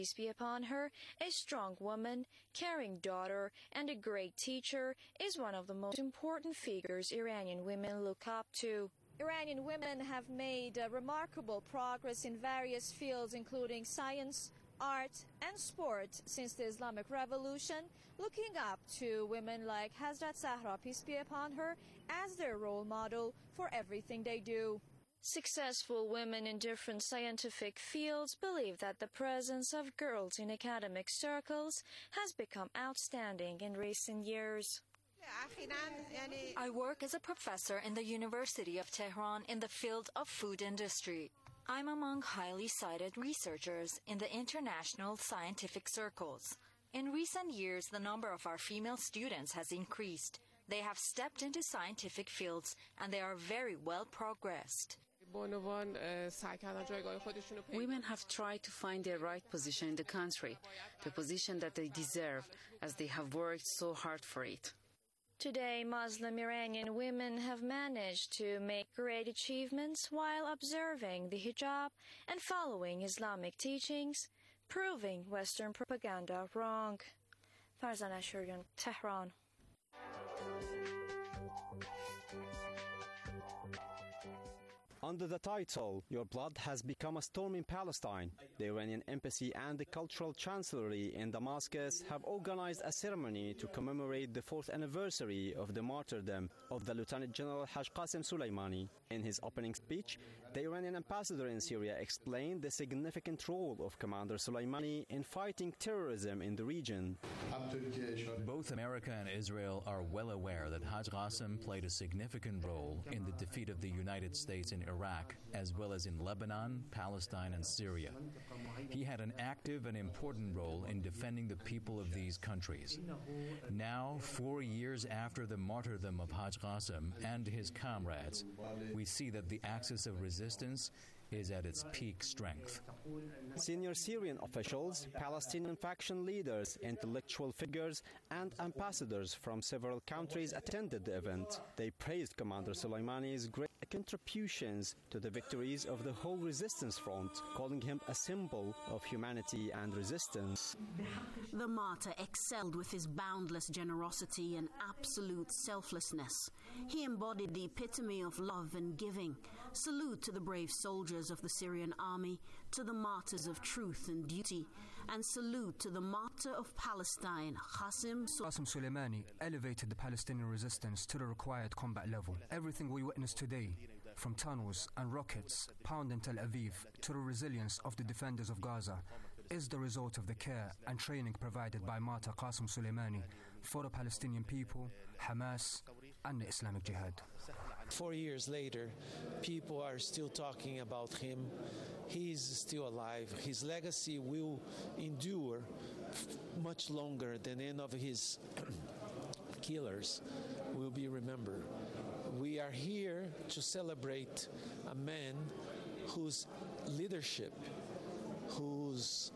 peace be upon her, a strong woman, caring daughter, and a great teacher, is one of the most important figures Iranian women look up to. Iranian women have made remarkable progress in various fields, including science, art, and sport since the Islamic Revolution, looking up to women like Hazrat Zahra, peace be upon her, as their role model for everything they do. Successful women in different scientific fields believe that the presence of girls in academic circles has become outstanding in recent years. I work as a professor in the University of Tehran in the field of food industry. I'm among highly cited researchers in the international scientific circles. In recent years, the number of our female students has increased. They have stepped into scientific fields and they are very well progressed. Women have tried to find their right position in the country, the position that they deserve, as they have worked so hard for it. Today, Muslim Iranian women have managed to make great achievements while observing the hijab and following Islamic teachings, proving Western propaganda wrong. Farzan Ashurian, Tehran. Under the title, Your Blood Has Become a Storm in Palestine, the Iranian Embassy and the Cultural Chancellery in Damascus have organized a ceremony to commemorate the 4th anniversary of the martyrdom of the Lieutenant General Haj Qasem Soleimani. In his opening speech, the Iranian ambassador in Syria explained the significant role of Commander Soleimani in fighting terrorism in the region. Both America and Israel are well aware that Haj Qasem played a significant role in the defeat of the United States in Iraq, as well as in Lebanon, Palestine, and Syria. He had an active and important role in defending the people of these countries. Now, 4 years after the martyrdom of Haj Qasem and his comrades, we see that the axis of resistance is at its peak strength. Senior Syrian officials, Palestinian faction leaders, intellectual figures, and ambassadors from several countries attended the event. They praised Commander Soleimani's great contributions to the victories of the whole resistance front, calling him a symbol of humanity and resistance. The martyr excelled with his boundless generosity and absolute selflessness. He embodied the epitome of love and giving. Salute to the brave soldiers of the Syrian army, to the martyrs of truth and duty, and salute to the martyr of Palestine, Qasem Soleimani elevated the Palestinian resistance to the required combat level. Everything we witness today, from tunnels and rockets pounding Tel Aviv to the resilience of the defenders of Gaza, is the result of the care and training provided by martyr Qasem Soleimani for the Palestinian people, Hamas, and the Islamic Jihad. 4 years later, people are still talking about him. He is still alive. His legacy will endure much longer than any of his killers will be remembered. We are here to celebrate a man whose leadership, whose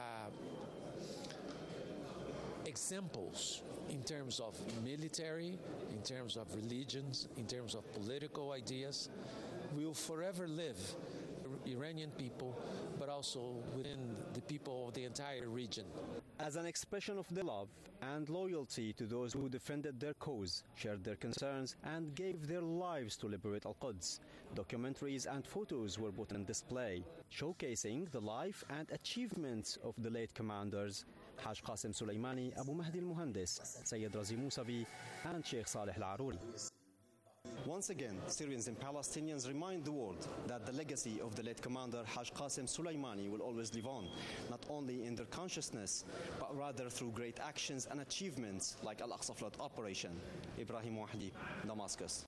examples in terms of military, in terms of religions, in terms of political ideas, will forever live Iranian people, but also within the people of the entire region. As an expression of their love and loyalty to those who defended their cause, shared their concerns, and gave their lives to liberate Al-Quds, documentaries and photos were put on display, showcasing the life and achievements of the late commanders Haj Qasem Soleimani, Abu Mahdi al-Muhandis, Sayyid Razi Mousavi, and Sheikh Saleh al-Aruri. Once again, Syrians and Palestinians remind the world that the legacy of the late commander Haj Qasem Soleimani will always live on, not only in their consciousness, but rather through great actions and achievements like Al-Aqsa Flood Operation. Ibrahim Wahdi, Damascus.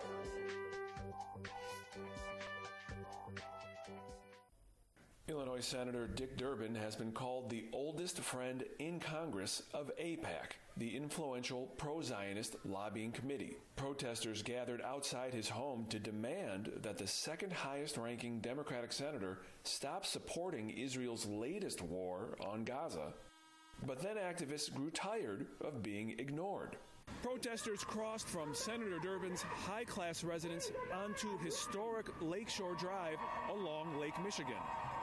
Illinois Senator Dick Durbin has been called the oldest friend in Congress of AIPAC, the influential pro-Zionist lobbying committee. Protesters gathered outside his home to demand that the second highest-ranking Democratic senator stop supporting Israel's latest war on Gaza. But then activists grew tired of being ignored. Protesters crossed from Senator Durbin's high-class residence onto historic Lakeshore Drive along Lake Michigan.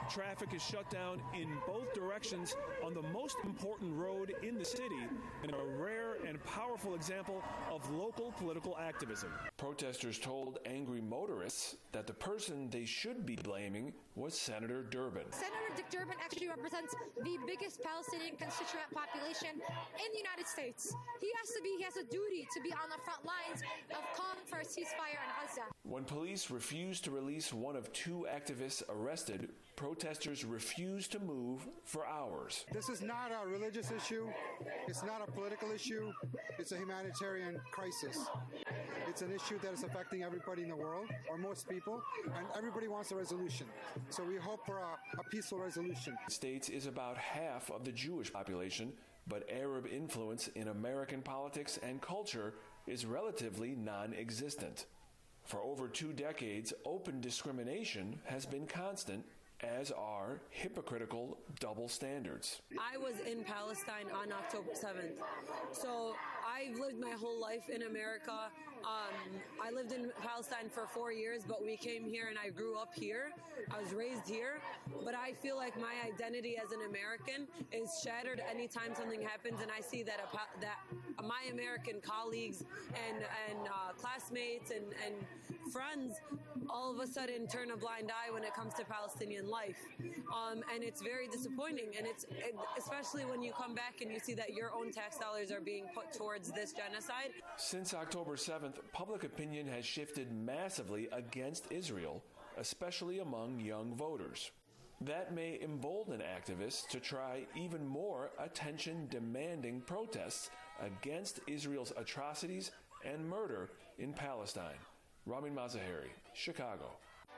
traffic is shut down in both directions on the most important road in the city, in a rare and powerful example of local political activism. Protesters told angry motorists that the person they should be blaming was Senator Durbin. Senator Dick Durbin actually represents the biggest Palestinian constituent population in the United States. He has a duty to be on the front lines of calling for a ceasefire in Gaza. When police refused to release one of two activists arrested, protesters refused to move for hours. This is not a religious issue. It's not a political issue. It's a humanitarian crisis. It's an issue that is affecting everybody in the world, or most people, and everybody wants a resolution. So we hope for a peaceful resolution. The States is about half of the Jewish population, but Arab influence in American politics and culture is relatively non-existent. For over 2 decades, open discrimination has been constant, as are hypocritical double standards. I was in Palestine on October 7th. So I've lived my whole life in America. I lived in Palestine for 4 years, but we came here and I grew up here. I was raised here, but I feel like my identity as an American is shattered anytime something happens, and I see that my American colleagues and classmates and friends all of a sudden turn a blind eye when it comes to Palestinian life. And it's very disappointing, and especially when you come back and you see that your own tax dollars are being put towards this genocide. Since October 7th, public opinion has shifted massively against Israel, especially among young voters. That may embolden activists to try even more attention-demanding protests against Israel's atrocities and murder in Palestine. Ramin Mazaheri, Chicago.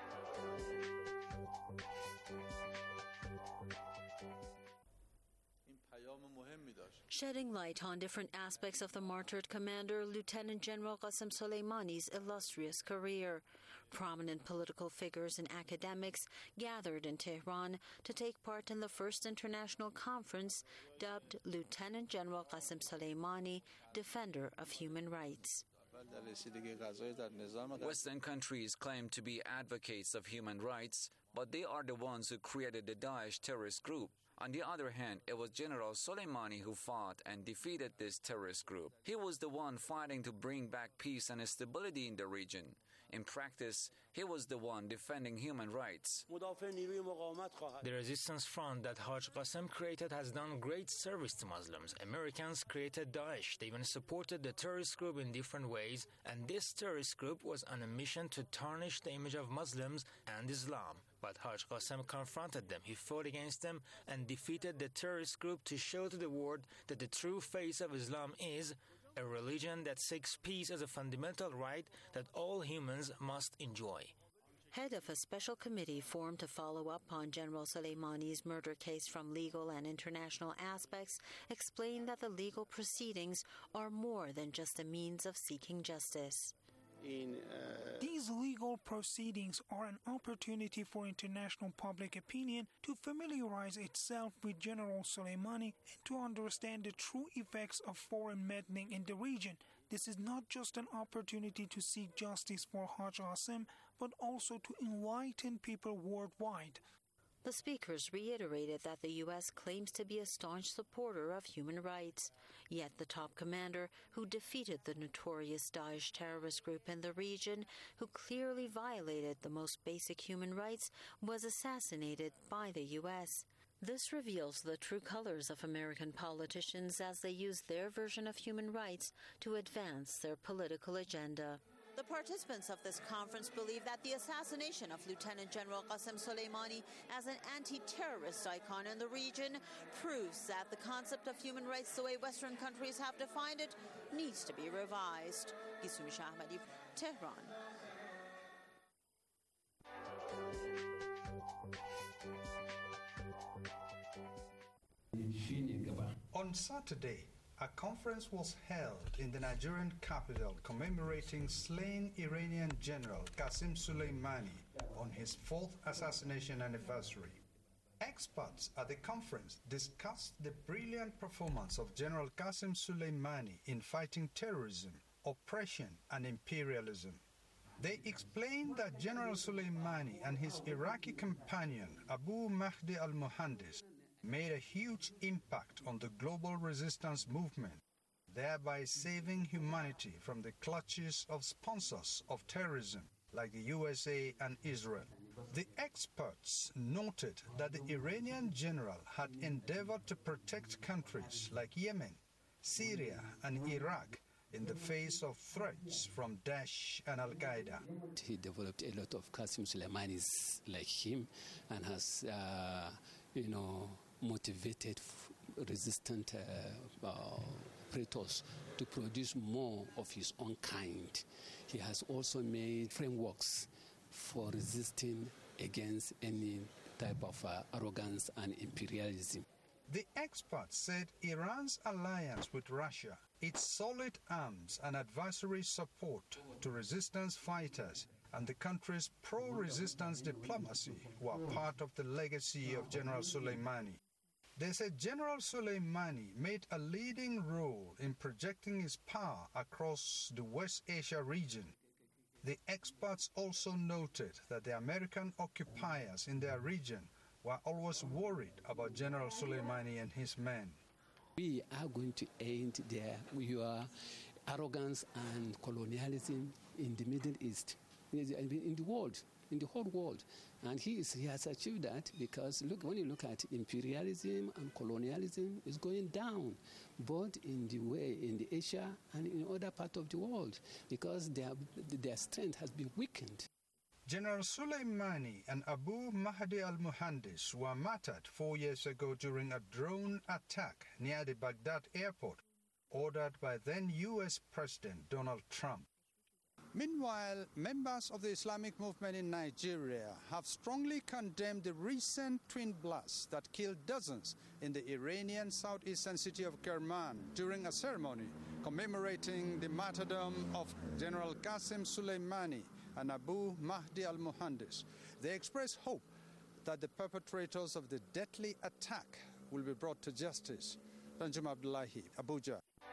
Shedding light on different aspects of the martyred commander, Lieutenant General Qasem Soleimani's illustrious career. Prominent political figures and academics gathered in Tehran to take part in the first international conference dubbed Lieutenant General Qasem Soleimani, Defender of Human Rights. Western countries claim to be advocates of human rights, but they are the ones who created the Daesh terrorist group. On the other hand, it was General Soleimani who fought and defeated this terrorist group. He was the one fighting to bring back peace and stability in the region. In practice, he was the one defending human rights. The resistance front that Haj Qasem created has done great service to Muslims. Americans created Daesh. They even supported the terrorist group in different ways, and this terrorist group was on a mission to tarnish the image of Muslims and Islam. But Haj Qasem confronted them. He fought against them and defeated the terrorist group to show to the world that the true face of Islam is a religion that seeks peace as a fundamental right that all humans must enjoy. Head of a special committee formed to follow up on General Soleimani's murder case from legal and international aspects explained that the legal proceedings are more than just a means of seeking justice. These legal proceedings are an opportunity for international public opinion to familiarize itself with General Soleimani and to understand the true effects of foreign meddling in the region. This is not just an opportunity to seek justice for Haj Qasem, but also to enlighten people worldwide. The speakers reiterated that the U.S. claims to be a staunch supporter of human rights. Yet the top commander, who defeated the notorious Daesh terrorist group in the region, who clearly violated the most basic human rights, was assassinated by the U.S. This reveals the true colors of American politicians as they use their version of human rights to advance their political agenda. The participants of this conference believe that the assassination of Lieutenant General Qasem Soleimani as an anti-terrorist icon in the region proves that the concept of human rights, the way Western countries have defined it, needs to be revised. Gisumi Shahmadi, Tehran. On Saturday, a conference was held in the Nigerian capital commemorating slain Iranian General Qasem Soleimani on his 4th assassination anniversary. Experts at the conference discussed the brilliant performance of General Qasem Soleimani in fighting terrorism, oppression, and imperialism. They explained that General Soleimani and his Iraqi companion Abu Mahdi al-Muhandis made a huge impact on the global resistance movement, thereby saving humanity from the clutches of sponsors of terrorism like the USA and Israel. The experts noted that the Iranian general had endeavored to protect countries like Yemen, Syria, and Iraq in the face of threats from Daesh and Al-Qaeda. He developed a lot of Qasem Soleimanis like him and has, motivated resistant predators to produce more of his own kind. He has also made frameworks for resisting against any type of arrogance and imperialism. The experts said Iran's alliance with Russia, its solid arms and advisory support to resistance fighters, and the country's pro-resistance diplomacy were part of the legacy of General Soleimani. They said General Soleimani made a leading role in projecting his power across the West Asia region. The experts also noted that the American occupiers in their region were always worried about General Soleimani and his men. We are going to end your arrogance and colonialism in the Middle East, in the world, in the whole world. And he has achieved that because, look, when you look at imperialism and colonialism, it's going down, both in the Asia and in other parts of the world, because their strength has been weakened. General Soleimani and Abu Mahdi al-Muhandis were martyred 4 years ago during a drone attack near the Baghdad airport, ordered by then U.S. President Donald Trump. Meanwhile, members of the Islamic movement in Nigeria have strongly condemned the recent twin blasts that killed dozens in the Iranian southeastern city of Kerman during a ceremony commemorating the martyrdom of General Qasem Soleimani and Abu Mahdi al-Muhandis. They express hope that the perpetrators of the deadly attack will be brought to justice. Ranjum Abdullahi, Abuja.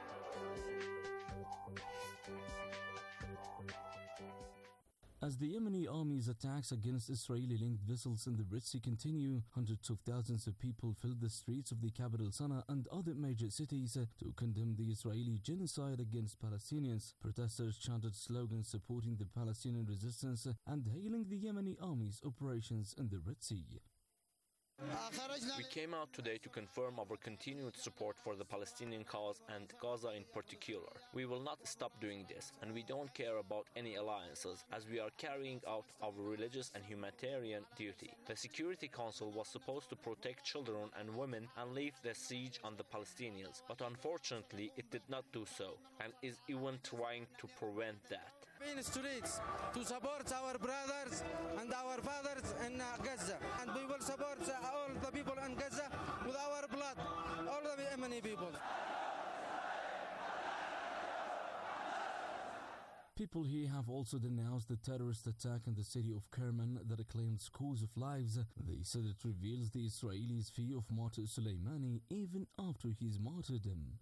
As the Yemeni army's attacks against Israeli-linked vessels in the Red Sea continue, hundreds of thousands of people filled the streets of the capital Sana'a and other major cities to condemn the Israeli genocide against Palestinians. Protesters chanted slogans supporting the Palestinian resistance and hailing the Yemeni army's operations in the Red Sea. We came out today to confirm our continued support for the Palestinian cause and Gaza in particular. We will not stop doing this, and we don't care about any alliances, as we are carrying out our religious and humanitarian duty. The Security Council was supposed to protect children and women and lift the siege on the Palestinians, but unfortunately it did not do so, and is even trying to prevent that. In the streets to support our brothers and our fathers in Gaza, and we will support all the people in Gaza with our blood, all the Yemeni people. People here have also denounced the terrorist attack in the city of Kerman that claimed scores of lives. They said it reveals the Israelis' fear of martyr Soleimani even after his martyrdom.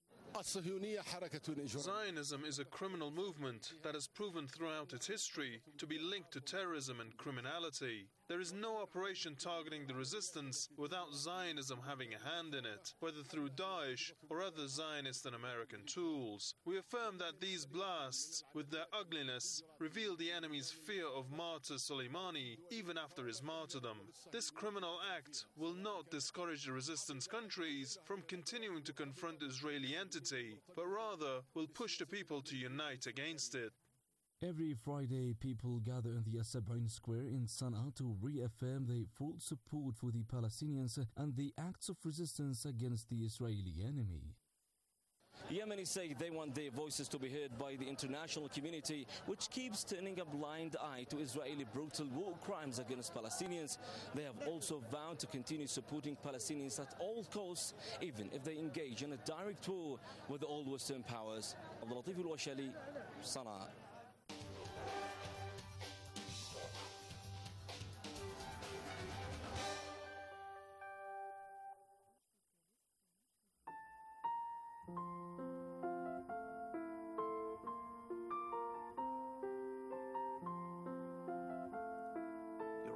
Zionism is a criminal movement that has proven throughout its history to be linked to terrorism and criminality. There is no operation targeting the resistance without Zionism having a hand in it, whether through Daesh or other Zionist and American tools. We affirm that these blasts, with their ugliness, reveal the enemy's fear of martyr Soleimani even after his martyrdom. This criminal act will not discourage the resistance countries from continuing to confront the Israeli entity, but rather will push the people to unite against it. Every Friday, people gather in the As-Sab'in Square in Sana'a to reaffirm their full support for the Palestinians and the acts of resistance against the Israeli enemy. Yemenis say they want their voices to be heard by the international community, which keeps turning a blind eye to Israeli brutal war crimes against Palestinians. They have also vowed to continue supporting Palestinians at all costs, even if they engage in a direct war with all Western powers. Abdul Latif Al-Washali, Sana'a.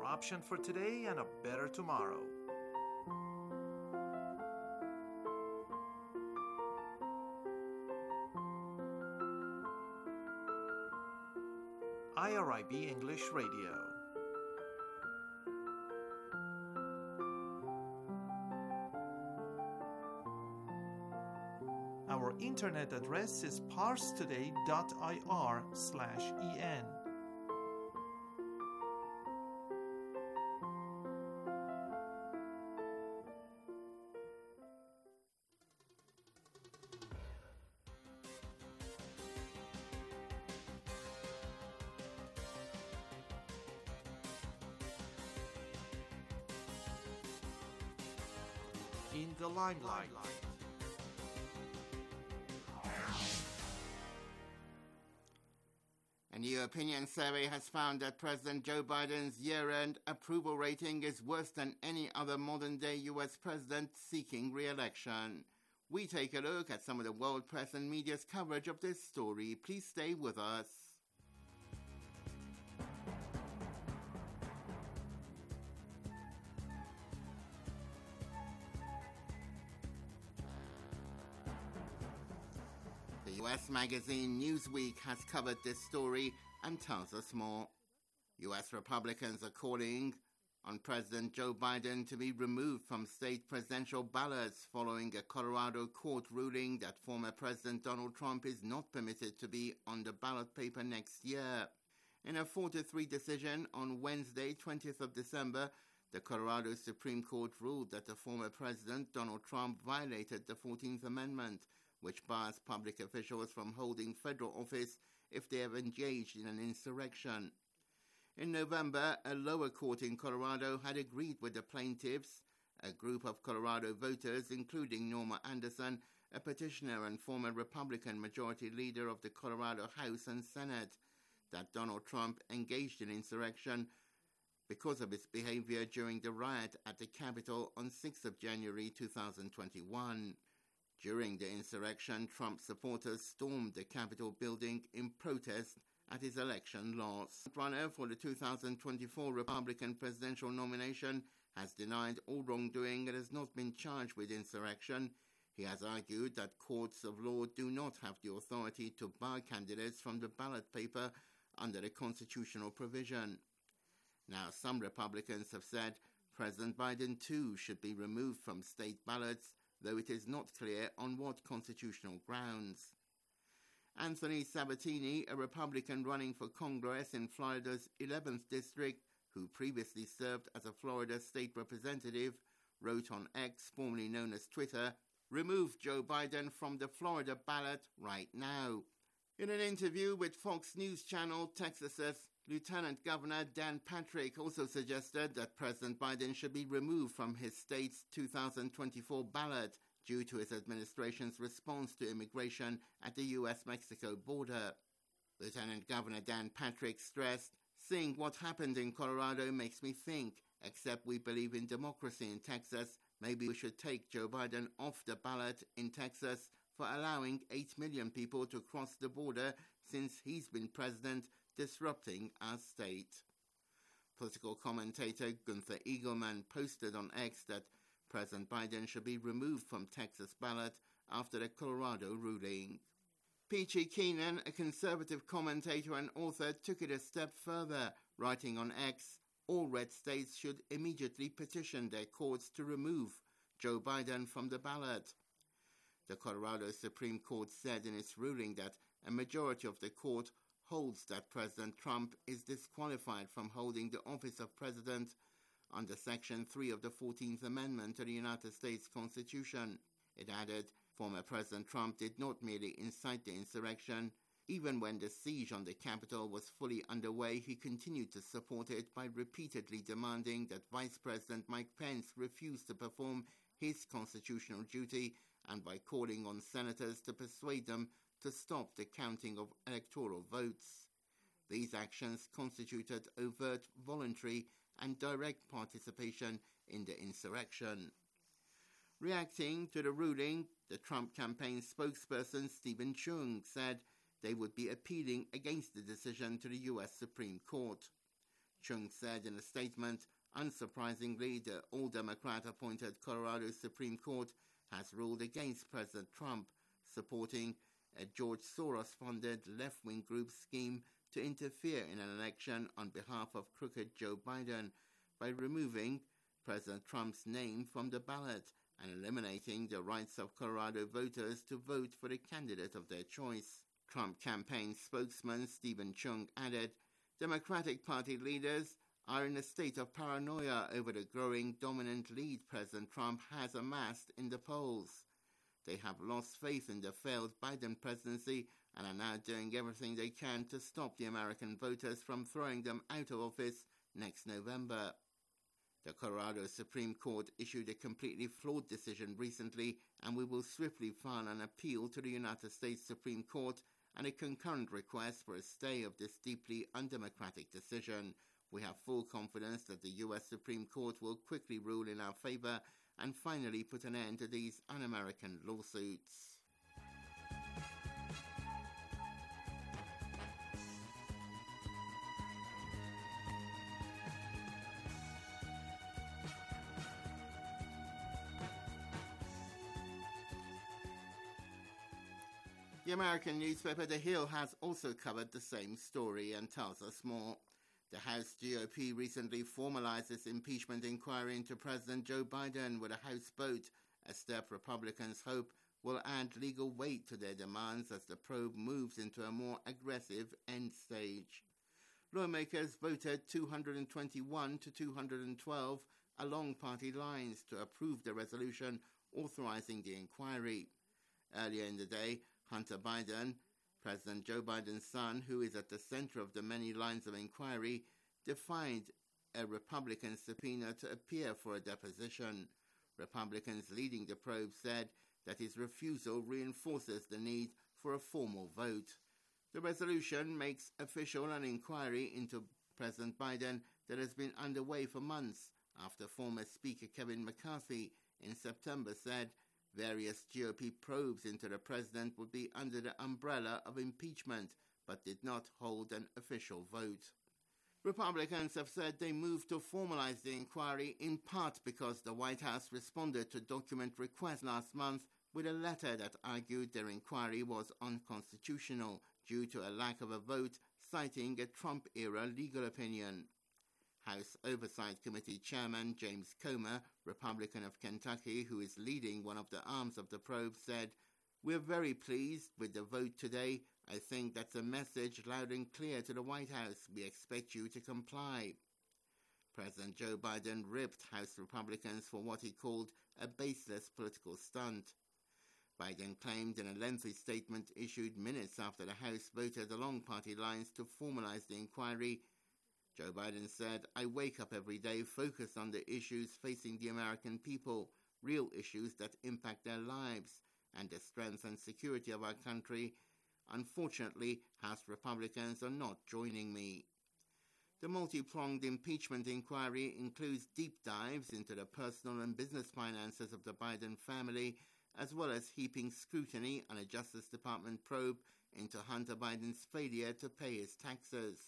option for today and a better tomorrow. IRIB English Radio. Our internet address is parstoday.ir/en. In the limelight. A new opinion survey has found that President Joe Biden's year-end approval rating is worse than any other modern-day U.S. president seeking re-election. We take a look at some of the world press and media's coverage of this story. Please stay with us. U.S. magazine Newsweek has covered this story and tells us more. U.S. Republicans are calling on President Joe Biden to be removed from state presidential ballots following a Colorado court ruling that former President Donald Trump is not permitted to be on the ballot paper next year. In a 4-3 decision on Wednesday, 20th of December, the Colorado Supreme Court ruled that the former President Donald Trump violated the 14th Amendment, which bars public officials from holding federal office if they have engaged in an insurrection. In November, a lower court in Colorado had agreed with the plaintiffs, a group of Colorado voters, including Norma Anderson, a petitioner and former Republican majority leader of the Colorado House and Senate, that Donald Trump engaged in insurrection because of his behavior during the riot at the Capitol on 6th of January 2021. During the insurrection, Trump supporters stormed the Capitol building in protest at his election loss. The runner for the 2024 Republican presidential nomination has denied all wrongdoing and has not been charged with insurrection. He has argued that courts of law do not have the authority to bar candidates from the ballot paper under the constitutional provision. Now, some Republicans have said President Biden too should be removed from state ballots, though it is not clear on what constitutional grounds. Anthony Sabatini, a Republican running for Congress in Florida's 11th District, who previously served as a Florida state representative, wrote on X, formerly known as Twitter, "Remove Joe Biden from the Florida ballot right now." In an interview with Fox News Channel, Texas's Lieutenant Governor Dan Patrick also suggested that President Biden should be removed from his state's 2024 ballot due to his administration's response to immigration at the U.S.-Mexico border. Lieutenant Governor Dan Patrick stressed, "Seeing what happened in Colorado makes me think, except we believe in democracy in Texas, maybe we should take Joe Biden off the ballot in Texas for allowing 8 million people to cross the border since he's been president, disrupting our state." Political commentator Gunther Eagleman posted on X that President Biden should be removed from Texas ballot after the Colorado ruling. Peachy Keenan, a conservative commentator and author, took it a step further, writing on X, "All red states should immediately petition their courts to remove Joe Biden from the ballot." The Colorado Supreme Court said in its ruling that a majority of the court holds that President Trump is disqualified from holding the office of president under Section 3 of the 14th Amendment to the United States Constitution. It added, former President Trump did not merely incite the insurrection. Even when the siege on the Capitol was fully underway, he continued to support it by repeatedly demanding that Vice President Mike Pence refuse to perform his constitutional duty and by calling on senators to persuade them to stop the counting of electoral votes. These actions constituted overt, voluntary, and direct participation in the insurrection. Reacting to the ruling, the Trump campaign spokesperson Stephen Chung said they would be appealing against the decision to the U.S. Supreme Court. Chung said in a statement, unsurprisingly, the all-Democrat-appointed Colorado Supreme Court has ruled against President Trump, supporting a George Soros-funded left-wing group's scheme to interfere in an election on behalf of crooked Joe Biden by removing President Trump's name from the ballot and eliminating the rights of Colorado voters to vote for the candidate of their choice. Trump campaign spokesman Stephen Chung added, Democratic Party leaders are in a state of paranoia over the growing dominant lead President Trump has amassed in the polls. They have lost faith in the failed Biden presidency and are now doing everything they can to stop the American voters from throwing them out of office next November. The Colorado Supreme Court issued a completely flawed decision recently, and we will swiftly file an appeal to the United States Supreme Court and a concurrent request for a stay of this deeply undemocratic decision. We have full confidence that the U.S. Supreme Court will quickly rule in our favor and finally put an end to these un-American lawsuits. The American newspaper The Hill has also covered the same story and tells us more. The House GOP recently formalized its impeachment inquiry into President Joe Biden with a House vote, a step Republicans hope will add legal weight to their demands as the probe moves into a more aggressive end stage. Lawmakers voted 221 to 212 along party lines to approve the resolution authorizing the inquiry. Earlier in the day, Hunter Biden, President Joe Biden's son, who is at the center of the many lines of inquiry, defied a Republican subpoena to appear for a deposition. Republicans leading the probe said that his refusal reinforces the need for a formal vote. The resolution makes official an inquiry into President Biden that has been underway for months after former Speaker Kevin McCarthy in September said various GOP probes into the president would be under the umbrella of impeachment, but did not hold an official vote. Republicans have said they moved to formalize the inquiry in part because the White House responded to document requests last month with a letter that argued their inquiry was unconstitutional due to a lack of a vote, citing a Trump-era legal opinion. House Oversight Committee Chairman James Comer, Republican of Kentucky, who is leading one of the arms of the probe, said, "We're very pleased with the vote today. I think that's a message loud and clear to the White House. We expect you to comply." President Joe Biden ripped House Republicans for what he called a baseless political stunt. Biden claimed in a lengthy statement issued minutes after the House voted along party lines to formalize the inquiry. Joe Biden said, "I wake up every day focused on the issues facing the American people, real issues that impact their lives and the strength and security of our country. Unfortunately, House Republicans are not joining me." The multi-pronged impeachment inquiry includes deep dives into the personal and business finances of the Biden family, as well as heaping scrutiny on a Justice Department probe into Hunter Biden's failure to pay his taxes.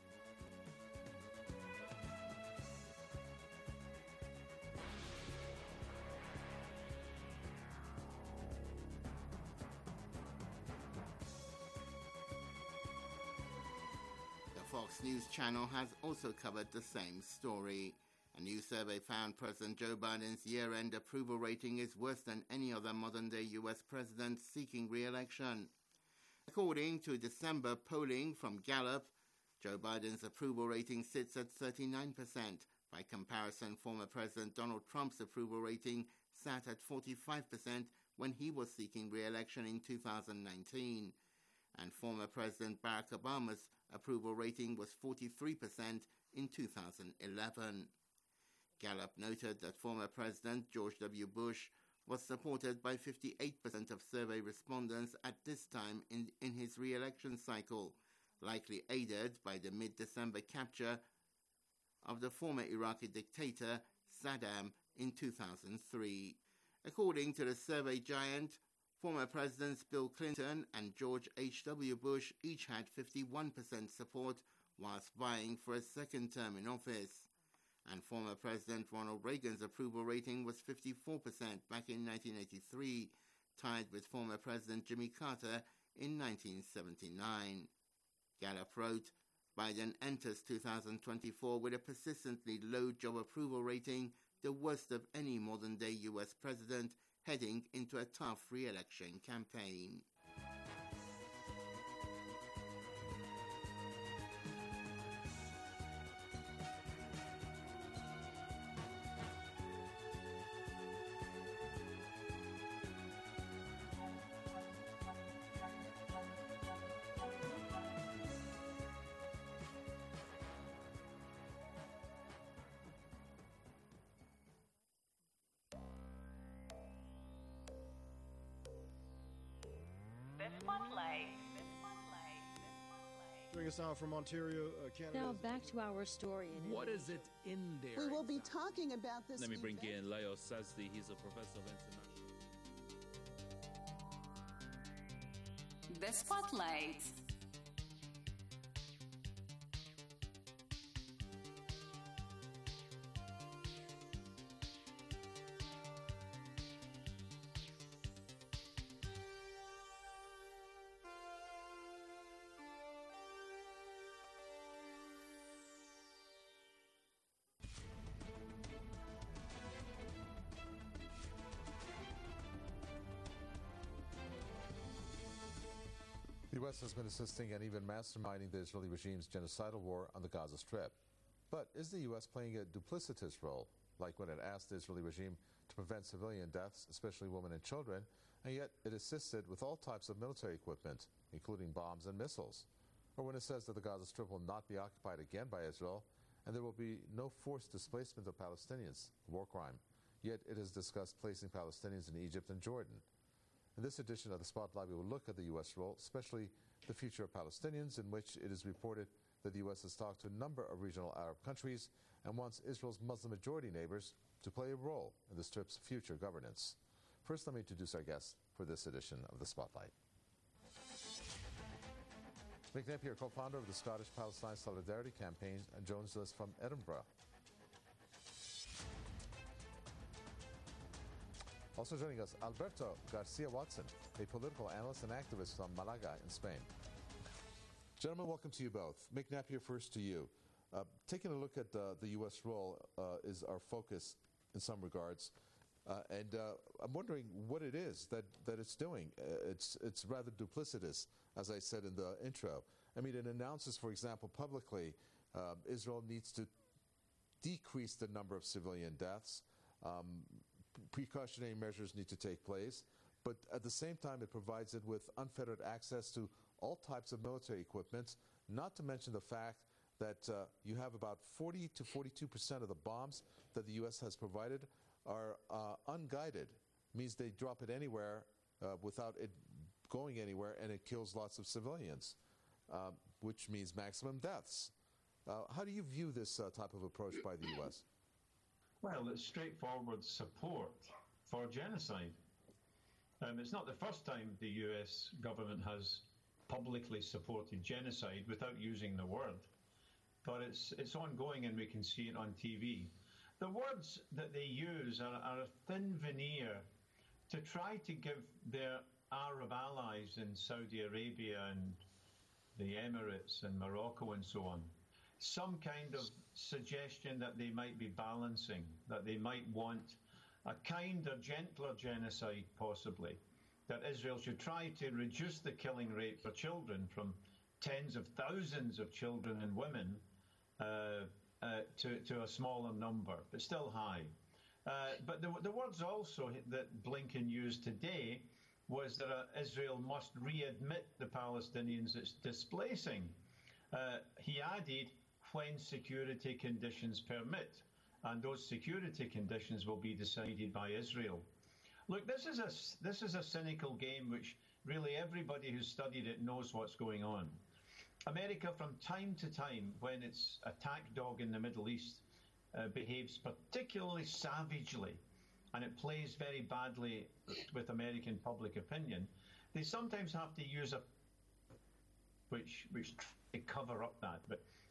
Fox News Channel has also covered the same story. A new survey found President Joe Biden's year-end approval rating is worse than any other modern-day U.S. president seeking re-election. According to December polling from Gallup, Joe Biden's approval rating sits at 39%. By comparison, former President Donald Trump's approval rating sat at 45% when he was seeking re-election in 2019. And former President Barack Obama's approval rating was 43% in 2011. Gallup noted that former President George W. Bush was supported by 58% of survey respondents at this time in his re-election cycle, likely aided by the mid-December capture of the former Iraqi dictator Saddam in 2003. According to the survey giant, former Presidents Bill Clinton and George H.W. Bush each had 51% support, whilst vying for a second term in office. And former President Ronald Reagan's approval rating was 54% back in 1983, tied with former President Jimmy Carter in 1979. Gallup wrote, Biden enters 2024 with a persistently low job approval rating, the worst of any modern-day U.S. president, heading into a tough re-election campaign. Joining us now from Ontario, Canada. Now back to our story. What is it in there? We will be talking about this. Let me bring in Leo Sazdi. He's a professor of international. The Spotlight. The U.S. has been assisting and even masterminding the Israeli regime's genocidal war on the Gaza Strip. But is the U.S. playing a duplicitous role, like when it asked the Israeli regime to prevent civilian deaths, especially women and children, and yet it assisted with all types of military equipment, including bombs and missiles? Or when it says that the Gaza Strip will not be occupied again by Israel, and there will be no forced displacement of Palestinians, a war crime, yet it has discussed placing Palestinians in Egypt and Jordan. In this edition of the Spotlight, we will look at the U.S. role, especially the future of Palestinians, in which it is reported that the U.S. has talked to a number of regional Arab countries and wants Israel's Muslim-majority neighbors to play a role in the Strip's future governance. First, let me introduce our guest for this edition of the Spotlight. Mick Napier, co-founder of the Scottish Palestine Solidarity Campaign, and joins us from Edinburgh. Also joining us, Alberto Garcia Watson, a political analyst and activist from Malaga in Spain. Gentlemen, welcome to you both. Mick Napier, first to you. Taking a look at the U.S. role is our focus in some regards. And I'm wondering what it is that it's doing. It's rather duplicitous, as I said in the intro. I mean, it announces, for example, publicly, Israel needs to decrease the number of civilian deaths. Precautionary measures need to take place, but at the same time it provides it with unfettered access to all types of military equipment, not to mention the fact that you have about 40 to 42% of the bombs that the U.S. has provided are unguided, means they drop it anywhere without it going anywhere, and it kills lots of civilians, which means maximum deaths. How do you view this type of approach by the U.S.? Well, it's straightforward support for genocide. It's not the first time the US government has publicly supported genocide without using the word, but it's ongoing and we can see it on TV. The words that they use are a thin veneer to try to give their Arab allies in Saudi Arabia and the Emirates and Morocco and so on some kind of suggestion that they might be balancing, that they might want a kinder, gentler genocide possibly, that Israel should try to reduce the killing rate for children from tens of thousands of children and women to a smaller number, but still high. But the words also that Blinken used today was that Israel must readmit the Palestinians it's displacing. He added, when security conditions permit, and those security conditions will be decided by Israel. Look, this is a cynical game which really everybody who's studied it knows what's going on. America, from time to time, when its attack dog in the Middle East behaves particularly savagely, and it plays very badly with American public opinion, they sometimes have to use which to cover up that. But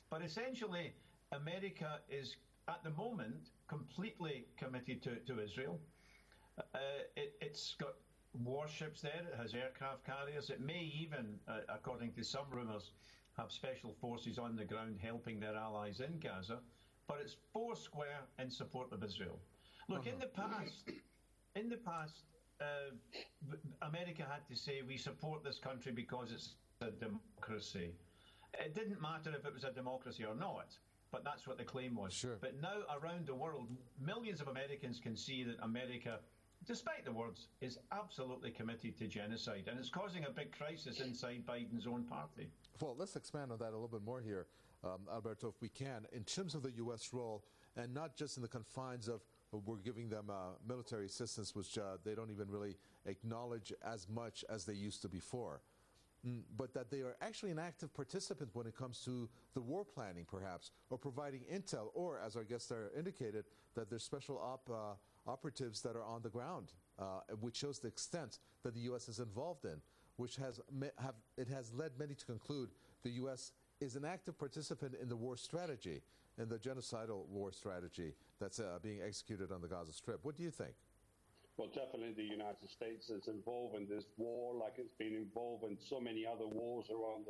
But essentially, America is, at the moment, completely committed to Israel. It's got warships there, it has aircraft carriers, it may even, according to some rumours, have special forces on the ground helping their allies in Gaza, but it's foursquare in support of Israel. Look, in the past, America had to say, we support this country because it's a democracy. It didn't matter if it was a democracy or not, but that's what the claim was. Sure. But now around the world, millions of Americans can see that America, despite the words, is absolutely committed to genocide, and it's causing a big crisis inside Biden's own party. Well, let's expand on that a little bit more here, Alberto, if we can, in terms of the U.S. role, and not just in the confines of we're giving them military assistance, which they don't even really acknowledge as much as they used to before, but that they are actually an active participant when it comes to the war planning, perhaps, or providing intel, or, as our guest there indicated, that there's special operatives that are on the ground, which shows the extent that the U.S. is involved in, which has led many to conclude the U.S. is an active participant in the war strategy, in the genocidal war strategy that's being executed on the Gaza Strip. What do you think? Well, definitely the United States is involved in this war, like it's been involved in so many other wars around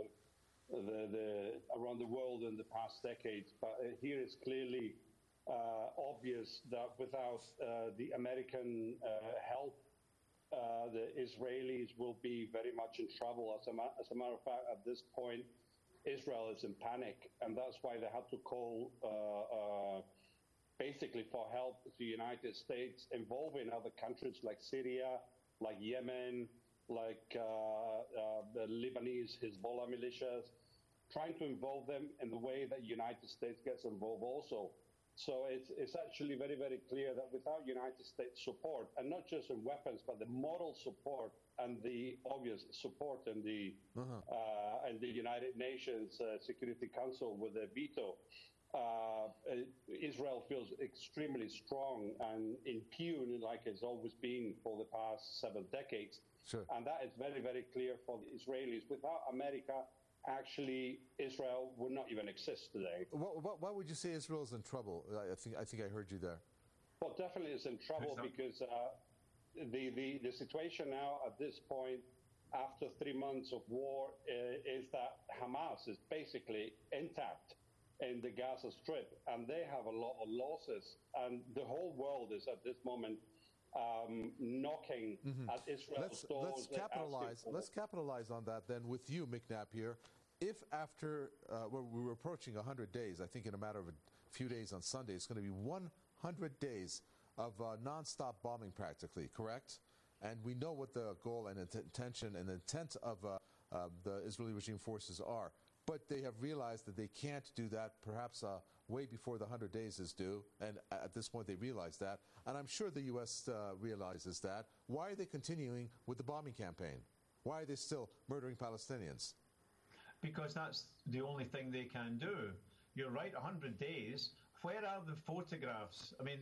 the world in the past decades. But here it's clearly obvious that without the American help, the Israelis will be very much in trouble. As a matter of fact, at this point, Israel is in panic, and that's why they had to call basically for help to the United States, involving other countries like Syria, like Yemen, like the Lebanese Hezbollah militias, trying to involve them in the way that the United States gets involved also. So it's actually very, very clear that without United States support, and not just in weapons, but the moral support and the obvious support in the United Nations Security Council with the veto, Israel feels extremely strong and impune, like it's always been for the past 7 decades. Sure. And that is very, very clear for the Israelis. Without America, actually, Israel would not even exist today. Why would you say Israel is in trouble? I think I heard you there. Well, definitely it's in trouble because the situation now at this point, after 3 months of war, is that Hamas is basically intact in the Gaza Strip, and they have a lot of losses, and the whole world is at this moment knocking at Israel's doors. Let's capitalize on that then with you, McNabb, here. If after we were approaching 100 days, I think in a matter of a few days on Sunday, it's going to be 100 days of nonstop bombing practically, correct? And we know what the goal and intention and intent of the Israeli regime forces are. But they have realized that they can't do that perhaps way before the 100 days is due. And at this point, they realize that. And I'm sure the U.S. Realizes that. Why are they continuing with the bombing campaign? Why are they still murdering Palestinians? Because that's the only thing they can do. You're right, 100 days. Where are the photographs? I mean,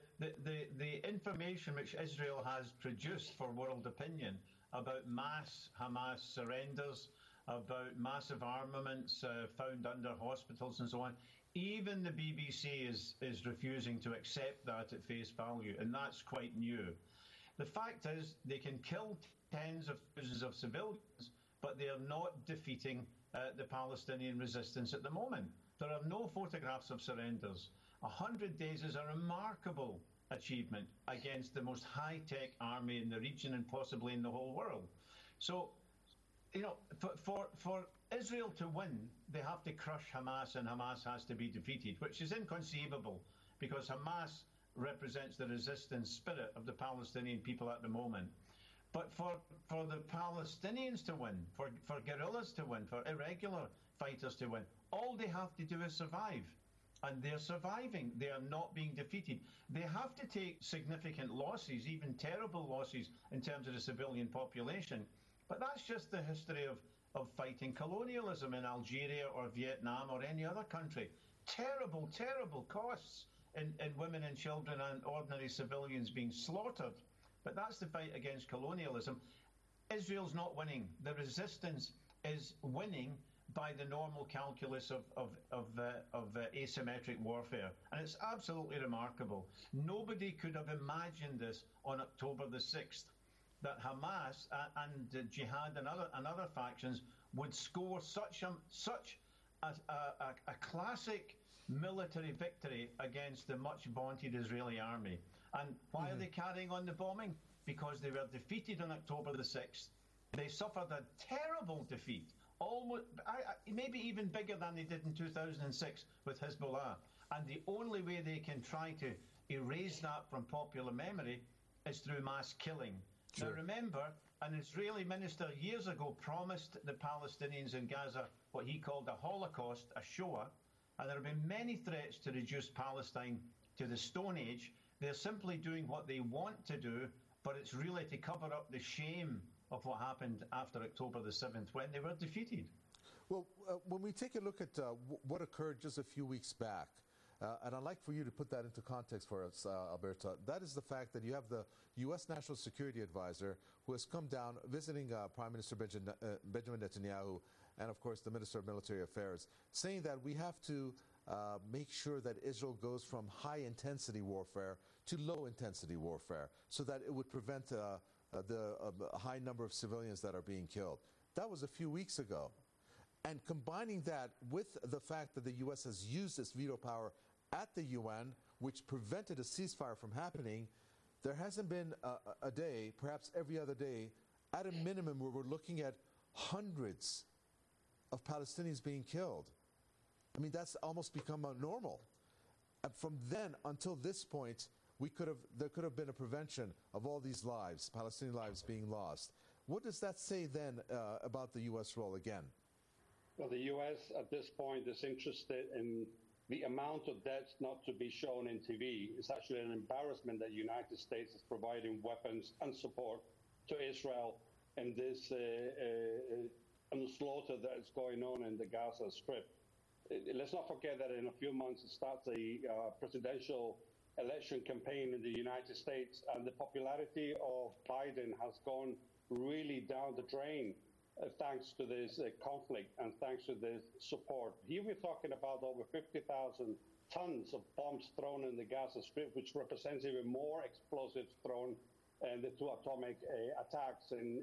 the information which Israel has produced for world opinion about mass Hamas surrenders, about massive armaments found under hospitals and so on. Even the BBC is refusing to accept that at face value, and that's quite new. The fact is they can kill tens of thousands of civilians, but they are not defeating the Palestinian resistance at the moment. There are no photographs of surrenders. 100 days is a remarkable achievement against the most high-tech army in the region and possibly in the whole world. So, you know, for Israel to win, they have to crush Hamas, and Hamas has to be defeated, which is inconceivable because Hamas represents the resistance spirit of the Palestinian people at the moment. But for the Palestinians to win, for guerrillas to win, for irregular fighters to win, all they have to do is survive. And they're surviving. They are not being defeated. They have to take significant losses, even terrible losses in terms of the civilian population. But that's just the history of fighting colonialism in Algeria or Vietnam or any other country. Terrible, terrible costs in women and children and ordinary civilians being slaughtered. But that's the fight against colonialism. Israel's not winning. The resistance is winning by the normal calculus of asymmetric warfare. And it's absolutely remarkable. Nobody could have imagined this on October the 6th, that Hamas and Jihad and other factions would score such a classic military victory against the much vaunted Israeli army. And why are they carrying on the bombing? Because they were defeated on October the 6th. They suffered a terrible defeat, almost, maybe even bigger than they did in 2006 with Hezbollah. And the only way they can try to erase that from popular memory is through mass killing. Sure. Now remember, an Israeli minister years ago promised the Palestinians in Gaza what he called a Holocaust, a Shoah, and there have been many threats to reduce Palestine to the Stone Age. They're simply doing what they want to do, but it's really to cover up the shame of what happened after October the 7th when they were defeated. Well, when we take a look at what occurred just a few weeks back, and I'd like for you to put that into context for us, Alberto, that is the fact that you have the U.S. National Security Advisor who has come down visiting Prime Minister Benjamin Netanyahu and, of course, the Minister of Military Affairs, saying that we have to make sure that Israel goes from high-intensity warfare to low-intensity warfare so that it would prevent the high number of civilians that are being killed. That was a few weeks ago. And combining that with the fact that the U.S. has used its veto power at the UN, which prevented a ceasefire from happening, there hasn't been a day, perhaps every other day, at a minimum where we're looking at hundreds of Palestinians being killed. I mean, that's almost become normal. And from then until this point, there could have been a prevention of all these lives, Palestinian lives being lost. What does that say then about the U.S. role again? Well, the U.S. at this point is interested in the amount of deaths not to be shown in TV. It's actually an embarrassment that the United States is providing weapons and support to Israel in this slaughter that is going on in the Gaza Strip. Let's not forget that in a few months it starts a presidential election campaign in the United States, and the popularity of Biden has gone really down the drain thanks to this conflict and thanks to this support. Here we're talking about over 50,000 tons of bombs thrown in the Gaza Strip, which represents even more explosives thrown in the two atomic attacks in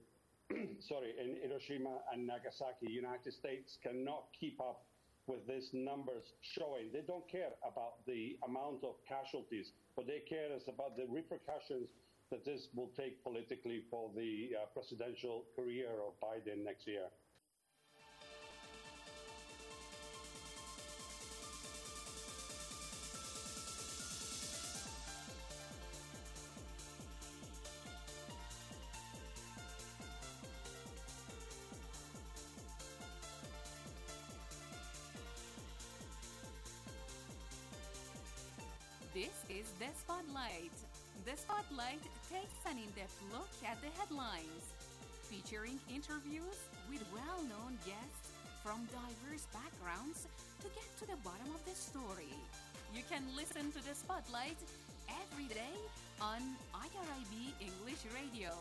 Hiroshima and Nagasaki. The United States cannot keep up with these numbers showing. They don't care about the amount of casualties. What they care is about the repercussions that this will take politically for the presidential career of Biden next year. This is The Spotlight. The Spotlight takes an in-depth look at the headlines, featuring interviews with well-known guests from diverse backgrounds to get to the bottom of the story. You can listen to The Spotlight every day on IRIB English Radio.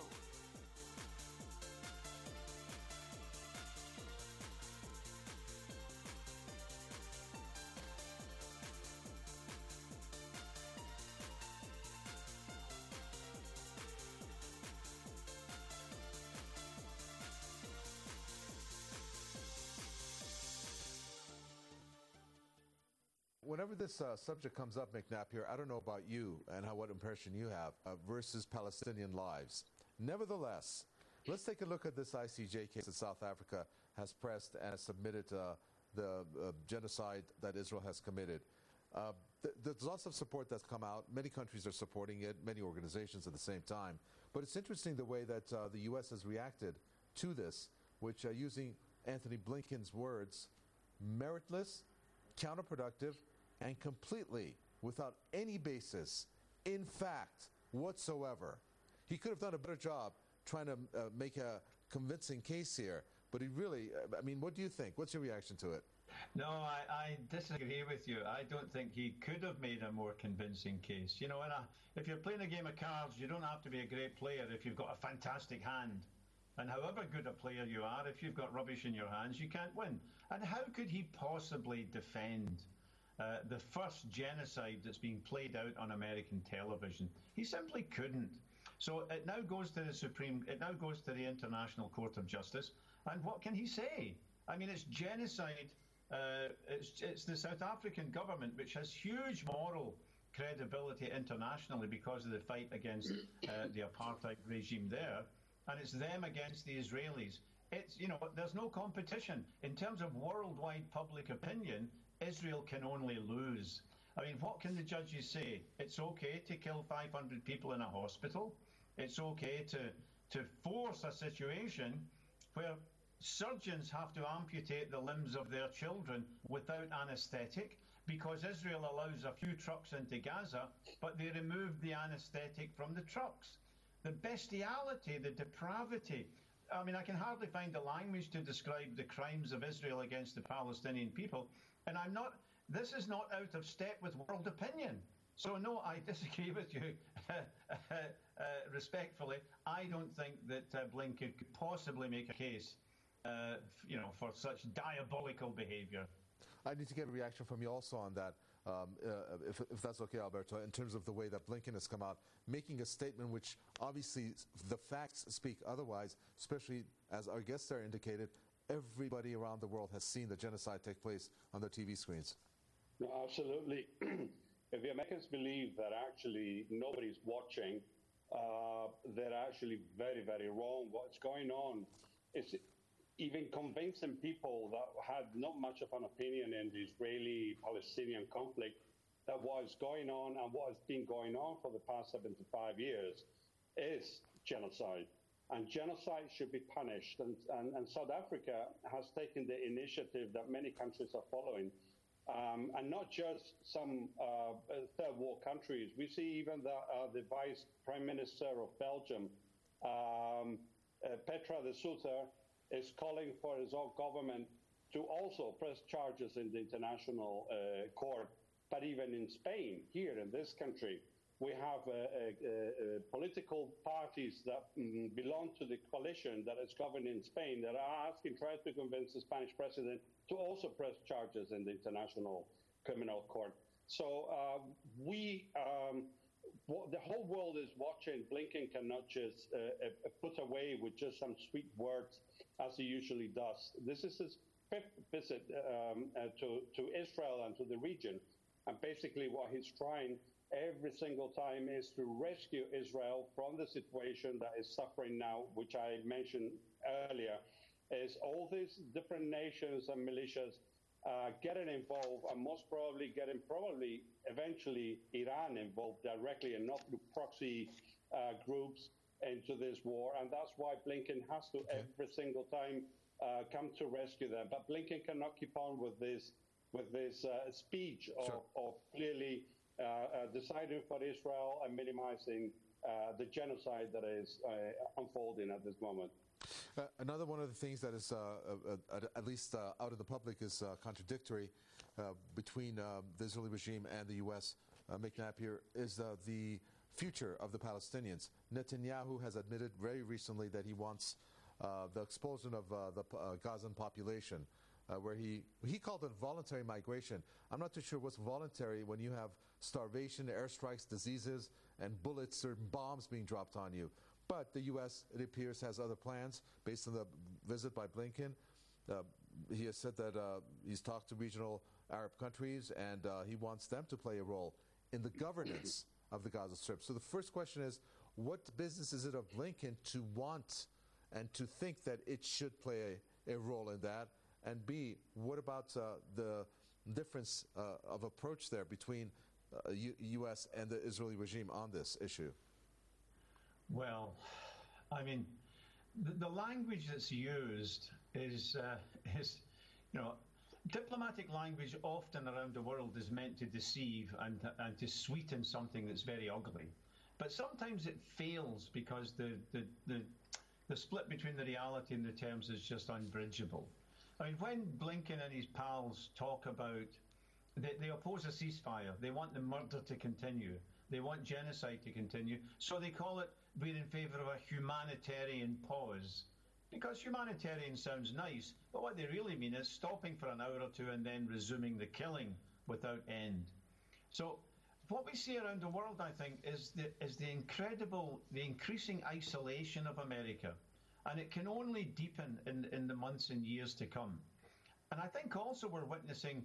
Whenever this subject comes up, McNabb, here, I don't know about you and what impression you have versus Palestinian lives. Nevertheless, let's take a look at this ICJ case that South Africa has pressed and has submitted the genocide that Israel has committed. There's lots of support that's come out. Many countries are supporting it, many organizations at the same time. But it's interesting the way that the U.S. has reacted to this, which, using Anthony Blinken's words, meritless, counterproductive, and completely without any basis in fact whatsoever. He could have done a better job trying to make a convincing case here, but he really, I mean, what do you think? What's your reaction to it? No, I disagree with you. I don't think he could have made a more convincing case. You know, if you're playing a game of cards, you don't have to be a great player if you've got a fantastic hand. And however good a player you are, if you've got rubbish in your hands, you can't win. And how could he possibly defend the first genocide that's being played out on American television? He simply couldn't. So it now goes to the International Court of Justice, and what can he say? I mean, it's genocide. It's the South African government, which has huge moral credibility internationally because of the fight against the apartheid regime there, and it's them against the Israelis. There's no competition. In terms of worldwide public opinion, Israel can only lose. I mean, what can the judges say? It's okay to kill 500 people in a hospital. It's okay to force a situation where surgeons have to amputate the limbs of their children without anaesthetic because Israel allows a few trucks into Gaza, but they remove the anaesthetic from the trucks. The bestiality, the depravity. I mean, I can hardly find the language to describe the crimes of Israel against the Palestinian people, and this is not out of step with world opinion. So no, I disagree with you respectfully. I don't think that Blinken could possibly make a case for such diabolical behaviour. I need to get a reaction from you also on that, if that's okay, Alberto, in terms of the way that Blinken has come out, making a statement which obviously the facts speak otherwise, especially as our guest there indicated, everybody around the world has seen the genocide take place on their TV screens. No, absolutely. If the Americans believe that actually nobody's watching, they're actually very, very wrong. What's going on is even convincing people that had not much of an opinion in the Israeli-Palestinian conflict that what is going on and what has been going on for the past 75 years is genocide. And genocide should be punished. And South Africa has taken the initiative that many countries are following. And not just some third world countries. We see even the Vice Prime Minister of Belgium, Petra de Sutter, is calling for his own government to also press charges in the international court. But even in Spain, here in this country, we have political parties that belong to the coalition that is governing Spain that are trying to convince the Spanish president to also press charges in the International Criminal Court. So the whole world is watching. Blinken cannot just put away with just some sweet words as he usually does. This is his fifth visit to Israel and to the region. And basically what he's trying every single time is to rescue Israel from the situation that is suffering now, which I mentioned earlier, is all these different nations and militias getting involved, and most probably eventually Iran involved directly and not through proxy groups into this war. And that's why Blinken has to every single time come to rescue them. But Blinken cannot keep on with this speech of clearly deciding for Israel and minimizing the genocide that is unfolding at this moment. Another one of the things that is, at least out in the public, is contradictory between the Israeli regime and the U.S., McNabb here, is the future of the Palestinians. Netanyahu has admitted very recently that he wants the expulsion of the Gazan population, where he called it voluntary migration. I'm not too sure what's voluntary when you have starvation, airstrikes, diseases, and bullets or bombs being dropped on you. But the U.S., it appears, has other plans based on the visit by Blinken. He has said that he's talked to regional Arab countries, and he wants them to play a role in the governance of the Gaza Strip. So the first question is, what business is it of Blinken to want and to think that it should play a role in that? And B, what about the difference of approach there between U.S. and the Israeli regime on this issue? Well, I mean, the language that's used is diplomatic language often around the world is meant to deceive and to sweeten something that's very ugly. But sometimes it fails because the split between the reality and the terms is just unbridgeable. I mean, when Blinken and his pals talk about, they oppose a ceasefire, they want the murder to continue, they want genocide to continue, so they call it, we're in favour of a humanitarian pause. Because humanitarian sounds nice, but what they really mean is stopping for an hour or two and then resuming the killing without end. So what we see around the world, I think, is the increasing isolation of America, and it can only deepen in the months and years to come. And I think also we're witnessing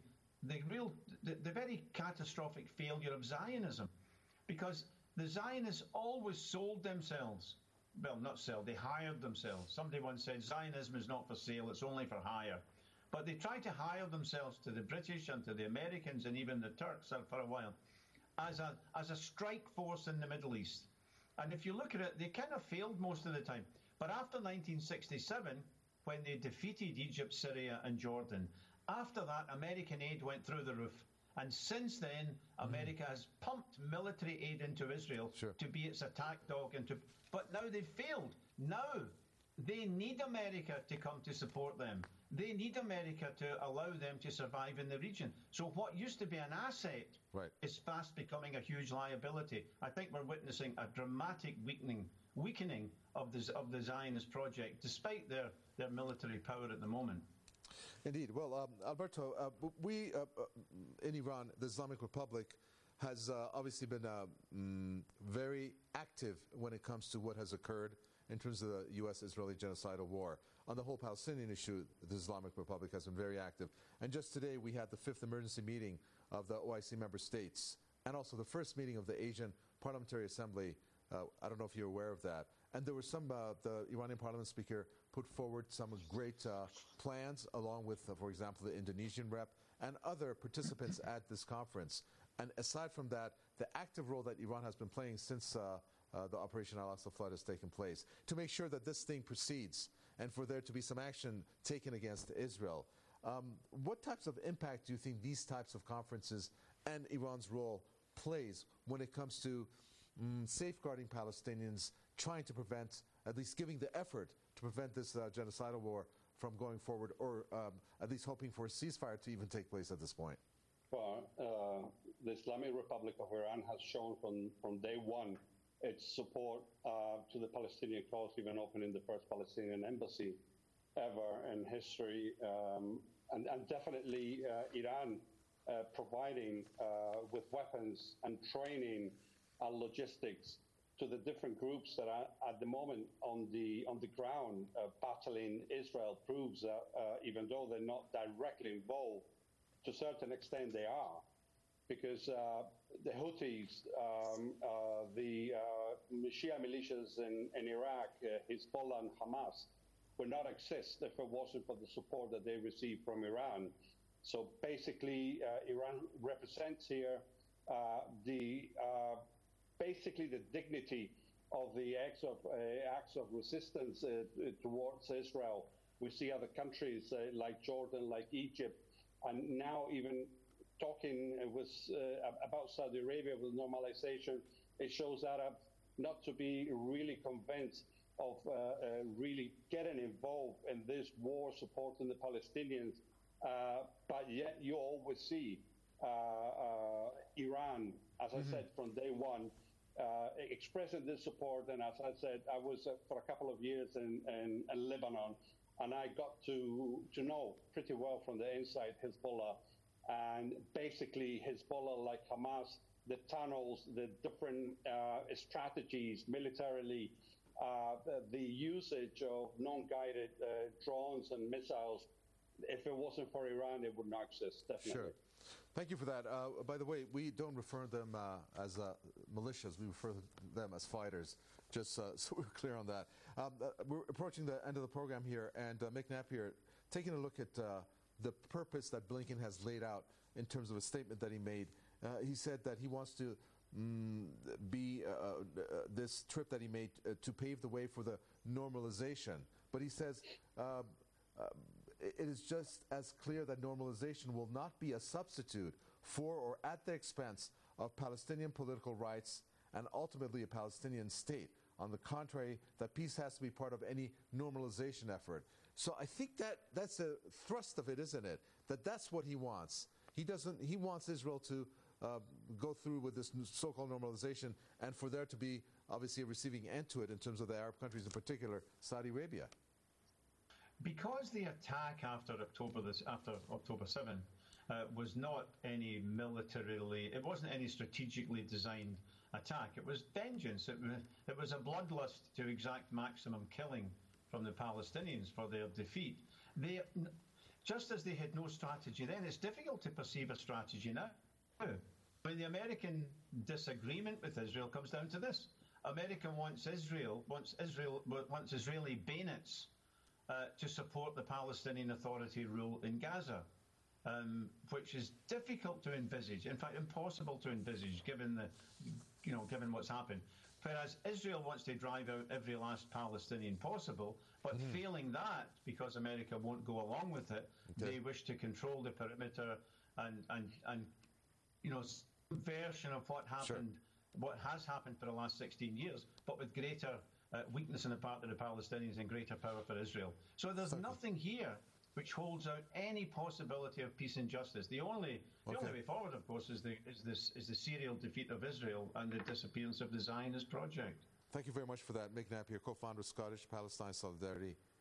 the very catastrophic failure of Zionism, because the Zionists always sold themselves. Well, not sell, they hired themselves. Somebody once said Zionism is not for sale, it's only for hire. But they tried to hire themselves to the British and to the Americans and even the Turks for a while as a strike force in the Middle East. And if you look at it, they kind of failed most of the time. But after 1967, when they defeated Egypt, Syria and Jordan, after that, American aid went through the roof. And since then, America has pumped military aid into Israel to be its attack dog. But now they've failed. Now they need America to come to support them. They need America to allow them to survive in the region. So what used to be an asset is fast becoming a huge liability. I think we're witnessing a dramatic weakening of the Zionist project, despite their military power at the moment. Indeed. Well, Alberto, we in Iran, the Islamic Republic, has obviously been very active when it comes to what has occurred in terms of the U.S.-Israeli genocidal war. On the whole Palestinian issue, the Islamic Republic has been very active. And just today we had the 5th emergency meeting of the OIC member states, and also the first meeting of the Asian Parliamentary Assembly. I don't know if you're aware of that. And there were some, the Iranian parliament speaker put forward some great plans, along with, for example, the Indonesian rep and other participants at this conference. And aside from that, the active role that Iran has been playing since the Operation Al-Aqsa flood has taken place, to make sure that this thing proceeds and for there to be some action taken against Israel. What types of impact do you think these types of conferences and Iran's role plays when it comes to safeguarding Palestinians, trying to prevent, at least giving the effort to prevent this genocidal war from going forward, or at least hoping for a ceasefire to even take place at this point? Well, the Islamic Republic of Iran has shown from day one its support to the Palestinian cause, even opening the first Palestinian embassy ever in history, and definitely Iran providing with weapons and training and logistics to the different groups that are at the moment on the ground battling Israel proves that even though they're not directly involved, to a certain extent they are, because the Houthis, the Shia militias in Iraq, Hezbollah and Hamas would not exist if it wasn't for the support that they receive from Iran. So basically, Iran represents here basically the dignity of the acts of resistance towards Israel. We see other countries like Jordan, like Egypt, and now even talking about Saudi Arabia with normalization, it shows Arabs not to be really convinced of really getting involved in this war supporting the Palestinians, but yet you always see Iran, as I said, from day one, expressing this support. And as I said, I was for a couple of years in Lebanon, and I got to know pretty well from the inside Hezbollah, and basically Hezbollah, like Hamas, the tunnels, the different strategies militarily, the usage of non-guided drones and missiles. If it wasn't for Iran, it would not exist, definitely. Sure. Thank you for that. By the way, we don't refer them as militias. We refer them as fighters, just so we're clear on that. We're approaching the end of the program here, and Mick Napier, taking a look at the purpose that Blinken has laid out in terms of a statement that he made. He said that he wants to be this trip that he made to pave the way for the normalization. But he says it is just as clear that normalization will not be a substitute for or at the expense of Palestinian political rights and ultimately a Palestinian state. On the contrary, that peace has to be part of any normalization effort. So I think that's a thrust of it, isn't it? That's what he wants. He wants Israel to go through with this so-called normalization, and for there to be obviously a receiving end to it in terms of the Arab countries, in particular Saudi Arabia. because the attack after October 7 was not any militarily, it wasn't any strategically designed attack. It was vengeance. It was a bloodlust to exact maximum killing from the Palestinians for their defeat. Just as they had no strategy then, it's difficult to perceive a strategy now. I mean, the American disagreement with Israel comes down to this. America wants Israeli bayonets to support the Palestinian Authority rule in Gaza, which is difficult to envisage. In fact, impossible to envisage, given what's happened. Whereas Israel wants to drive out every last Palestinian possible, but failing that, because America won't go along with it, they wish to control the perimeter and some version of what happened, what has happened for the last 16 years, but with greater weakness on the part of the Palestinians and greater power for Israel. So there's nothing here which holds out any possibility of peace and justice. The only way forward, of course, is the serial defeat of Israel and the disappearance of the Zionist project. Thank you very much for that. Mick Napier, co-founder of Scottish Palestine Solidarity.